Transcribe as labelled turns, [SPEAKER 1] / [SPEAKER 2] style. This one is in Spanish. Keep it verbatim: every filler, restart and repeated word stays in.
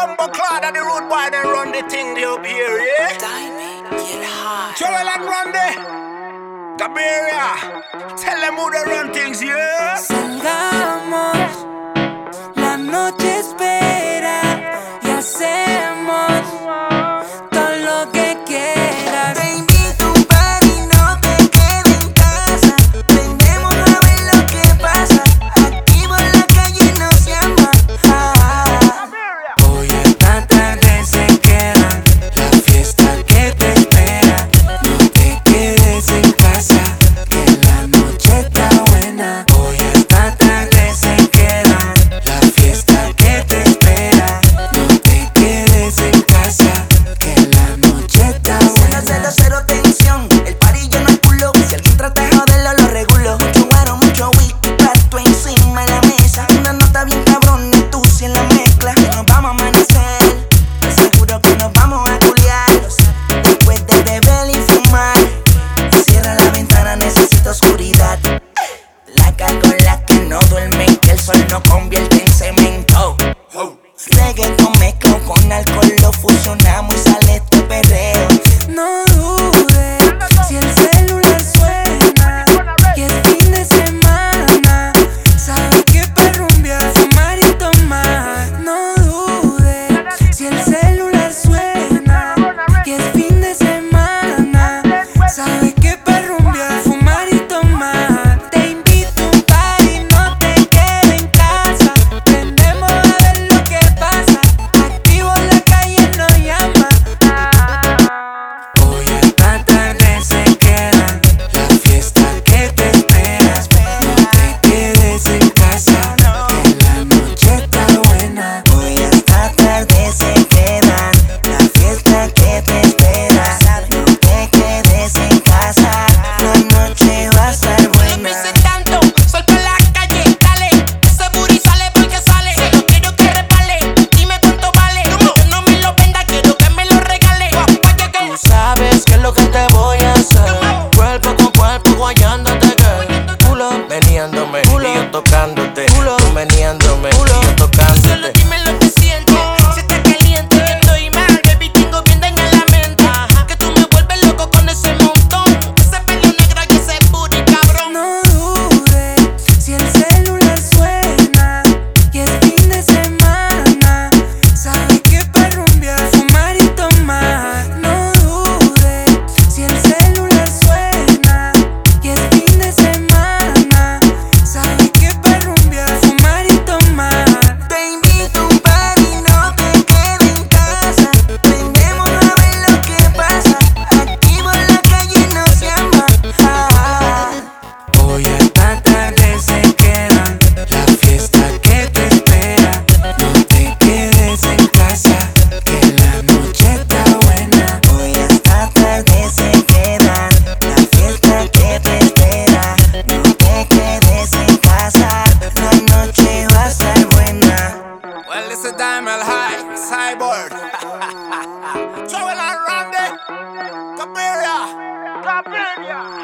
[SPEAKER 1] Bumbo Clad and the road boy, then run the thing they up here, yeah?
[SPEAKER 2] Diamond, get high.
[SPEAKER 1] Joel and Randy, Gaberia, tell them who they run things, yeah?
[SPEAKER 2] Salgamos, la noche espera y hacemos todo lo que quieras. Te invito a un party, no te quedes en casa. Prendemos a ver lo que pasa. Activo en la calle nos llama. Ah, hoy esta tarde se queda la fiesta que te espera. No te quedes en casa, que la noche está buena. Hoy esta tarde se queda la fiesta que te espera. No te quedes en casa, que la noche está buena. Cero, cero, cero tensión, el party lleno el culo. Si alguien trata de joderlo, lo regulo. Mucho guaro, mucho whisky, plato encima de la mesa. Una nota bien cabrón y tú si en la mezcla. Que nos vamos a amanecer, seguro que nos vamos a culiar. Después de beber y fumar, cierra la ventana, necesito oscuridad. La con la que no duerme, que el sol no convierte en cemento. Reggaeton mezclado con alcohol, lo fusionamos y sale este perreo. No dudes si el celular suena, que es fin de semana. Sabes que pa' rumbear, fumar y tomar. No dudes si el celular suena, que es fin de semana. Sabes que pa' rumbear, fumar y tomar. Te invito a un party, no te quedes en casa. Prendemos a ver lo que pasa. Activo en la calle nos llama. Hoy esta tarde se queda la fiesta que te espera. No te quedes en casa, que la noche está buena. Hoy esta tarde se queda la fiesta que te espera. No te quedes en casa, la noche va a estar buena. No pienses tanto, suelta en la calle, dale. Ese booty sale porque sale. Solo quiero que resbale, dime cuánto vale. Que no me lo venda, quiero que me lo regale. Tú sabes que es lo que te voy a hacer. Cuerpo con cuerpo, guayándote, girl. Pulo, meneándome, y yo tocándote. Tú meneándome, y yo tocándote. Solo dime lo que sientes, si estás caliente, yo estoy mal, baby, tengo bien dañada la mente. Que tú me vuelves loco con ese montón, ese pelo negro y ese booty, cabrón. No dudes si el celular suena, que es fin de semana. Sabes que pa' rumbear, fumar y tomar. No dudes si el celular suena, que es fin de semana. Sabes que pa' rumbear, fumar y tomar. Te invito a un party, no te quedes en casa. Prendemos a ver lo que pasa. Activo en la calle nos llama. Ah, hoy esta tarde se queda la fiesta que te espera. No te quedes en casa, que la noche está buena. Hoy esta tarde se queda la fiesta que te espera. No te quedes en casa, la noche va a estar buena.
[SPEAKER 1] Well, it's a Diamond High, Cyborg, Joel and Randy, Gaberia, Gaberia.